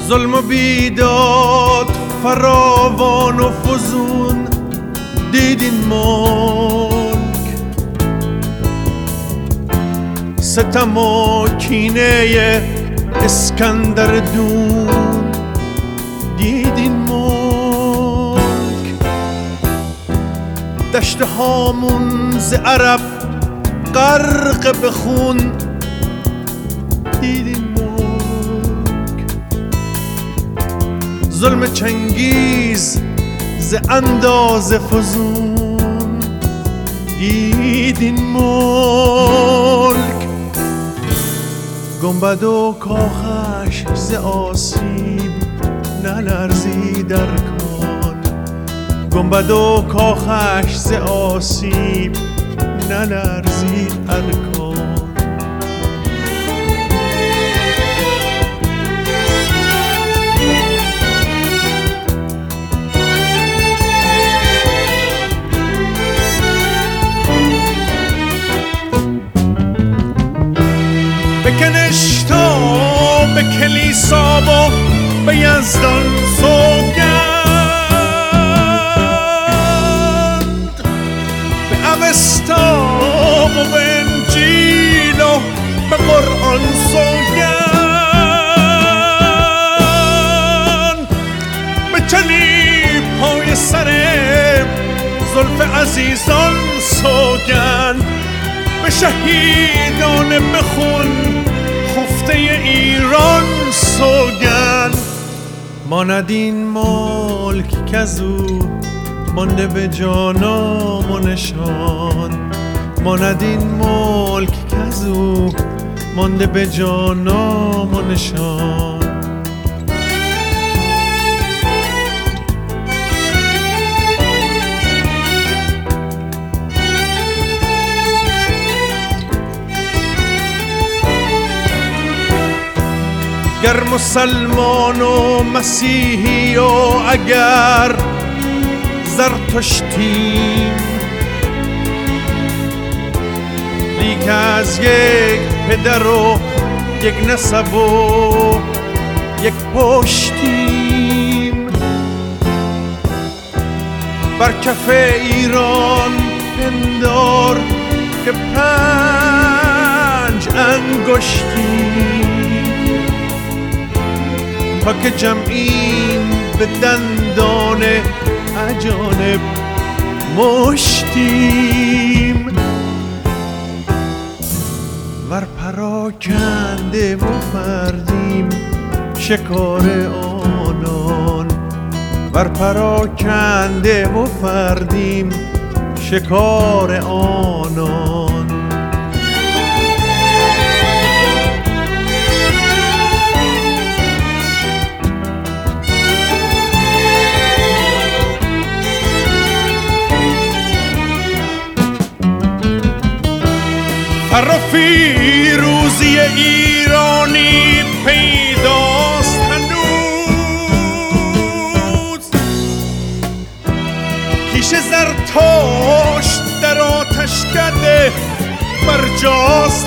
ظلم و بیداد فراوان و فزون دیدین ملک، ستم و کینه اسکندر دون دیدین ملک، دشت هامون ز عرب غرق به خون دیدین ملک، ظلم چنگیز ز اندازه فزون دیدین ملک، گنبد و کاخش ز آسیب نلرزید ارکان، گنبد و کاخش ز آسیب نلرزید ارکان. بکنش تا به کلیسا و به یزدان سوگند، به اوستا و به انجیل و به قرآن سوگند، به چلیپای سر زلف عزیزان سوگند، به شهیدان بخون خفته ایران سوگند. ماند این ملک کزو مانده به جانام و نشان، ماند این ملک کزو مانده به جانام و نشان. گر مسلمان و مسیحی و اگر زرتشتیم، لیک از یک پدر و یک نسب و یک پشتیم، بر کف ایران پندار که 5 انگشتیم، تا که جمعیم به دندان اجانب مشتیم، ور پراکنده و فردیم شکار آنان، ور پراکنده و فردیم شکار آنان. فر و فیروزی ایرانی پیداست هنوز، کیش زرتشت در آتشکده برجاست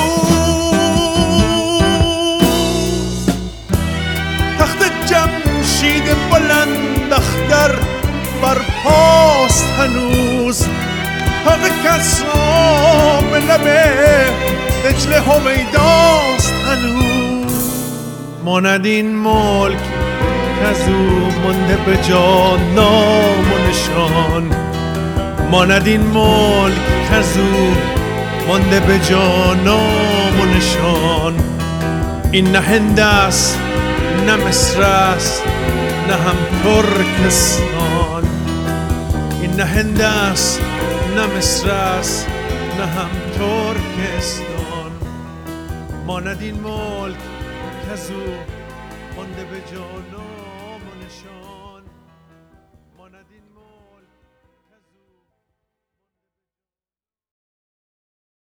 هنوز، تخت جمشید بلند اختر برپاست هنوز، حق کسرا به لب دجله هویداست هنوز. ماند این ملک کزو مانده به جا نام و نشان، ماند این ملک کزو مانده به جا نام و نشان. این نه هند است نه مصر است نه هم ترکستان، این نه هند است نه مصر است نه هم ترکستان. ماند این ملک کزو مانده به جا نام و نشان.